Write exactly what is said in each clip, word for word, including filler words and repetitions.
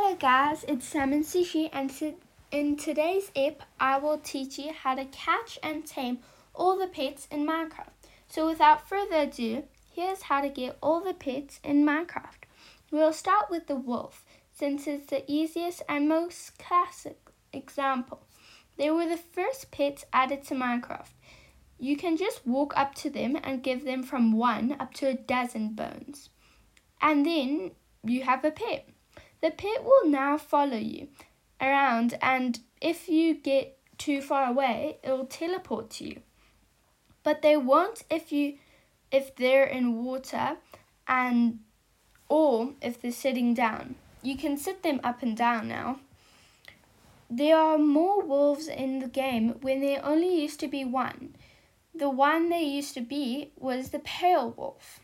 Hello guys, it's Sam and Sushi, and to, in today's ep I will teach you how to catch and tame all the pets in Minecraft. So without further ado, here's how to get all the pets in Minecraft. We'll start with the wolf, since it's the easiest and most classic example. They were the first pets added to Minecraft. You can just walk up to them and give them from one up to a dozen bones. And then you have a pet. The pet will now follow you around, and if you get too far away, it will teleport to you. But they won't if you if they're in water and or if they're sitting down. You can sit them up and down now. There are more wolves in the game when there only used to be one. The one there used to be was the pale wolf.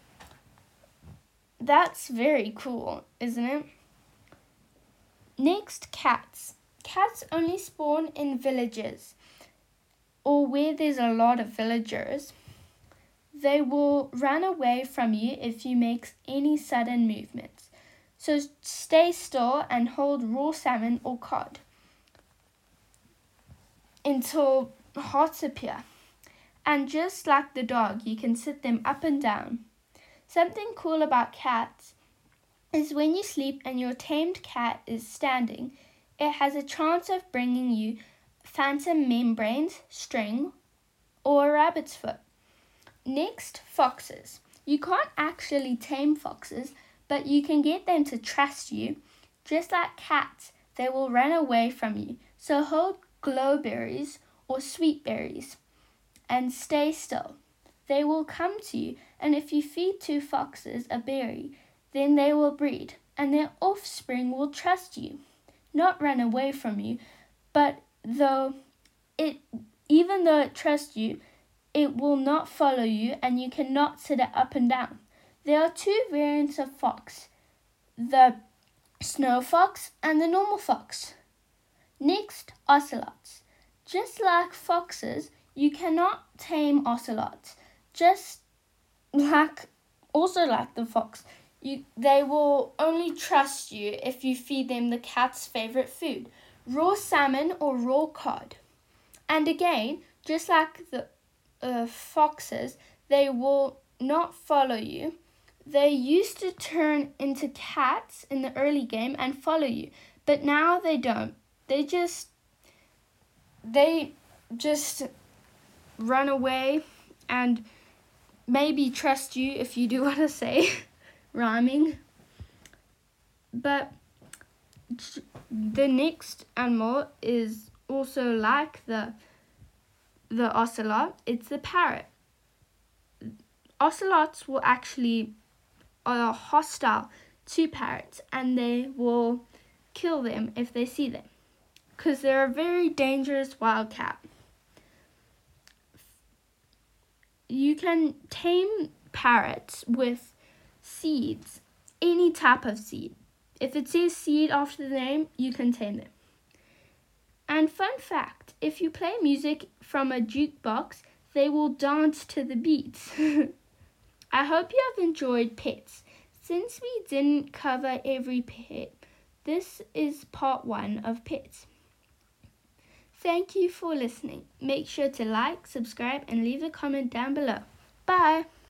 That's very cool, isn't it? Next, cats. Cats only spawn in villages or where there's a lot of villagers. They will run away from you if you make any sudden movements. So stay still and hold raw salmon or cod until hearts appear. And just like the dog, you can sit them up and down. Something cool about cats is when you sleep and your tamed cat is standing, it has a chance of bringing you phantom membranes, string, or a rabbit's foot. Next, foxes. You can't actually tame foxes, but you can get them to trust you. Just like cats, they will run away from you. So hold glowberries or sweet berries and stay still. They will come to you, and if you feed two foxes a berry, then they will breed, and their offspring will trust you, not run away from you. But though it, even though it trusts you, it will not follow you, and you cannot sit it up and down. There are two variants of fox, the snow fox and the normal fox. Next, ocelots. Just like foxes, you cannot tame ocelots. Just like, also like the fox. You, they will only trust you if you feed them the cat's favorite food, raw salmon or raw cod. And again, just like the uh, foxes, they will not follow you. They used to turn into cats in the early game and follow you, but now they don't. They just, they just run away and maybe trust you if you do what I say. Rhyming. But the next animal is also like the the ocelot. It's the parrot. Ocelots will actually are hostile to parrots, and they will kill them if they see them, because they're a very dangerous wildcat. You can tame parrots with seeds, any type of seed. If it says seed after the name, you can tame them. And fun fact, if you play music from a jukebox, they will dance to the beats. I hope you have enjoyed pets. Since we didn't cover every pet, this is part one of pets. Thank you for listening. Make sure to like, subscribe, and leave a comment down below. Bye!